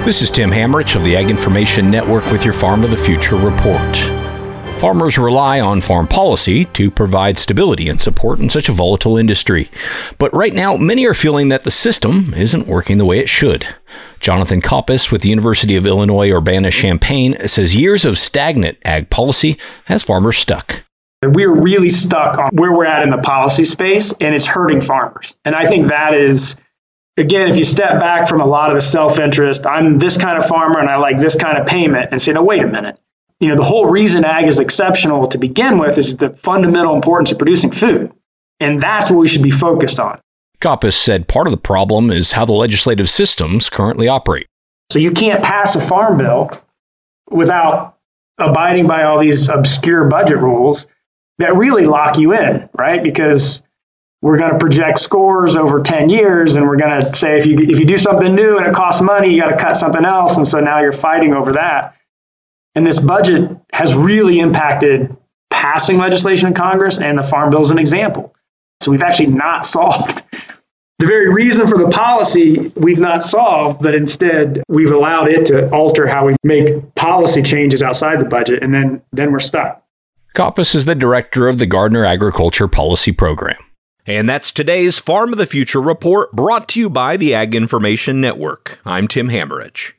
This is Tim Hammerich of the Ag Information Network with your Farm of the Future report. Farmers rely on farm policy to provide stability and support in such a volatile industry. But right now, many are feeling that the system isn't working the way it should. Jonathan Koppes with the University of Illinois Urbana-Champaign says years of stagnant ag policy has farmers stuck. We're really stuck on where we're at in the policy space, and it's hurting farmers. And I think that is, again, if you step back from a lot of the self-interest, I'm this kind of farmer and I like this kind of payment, and say, no, wait a minute. The whole reason ag is exceptional to begin with is the fundamental importance of producing food. And that's what we should be focused on. Koppes said part of the problem is how the legislative systems currently operate. So you can't pass a farm bill without abiding by all these obscure budget rules that really lock you in, right? Because we're going to project scores over 10 years, and we're going to say if you do something new and it costs money, you got to cut something else. And so now you're fighting over that. And this budget has really impacted passing legislation in Congress, and the Farm Bill is an example. So we've actually not solved the very reason for the policy we've not solved, but instead we've allowed it to alter how we make policy changes outside the budget, and then we're stuck. Koppes is the director of the Gardner Agriculture Policy Program. And that's today's Farm of the Future report, brought to you by the Ag Information Network. I'm Tim Hammerich.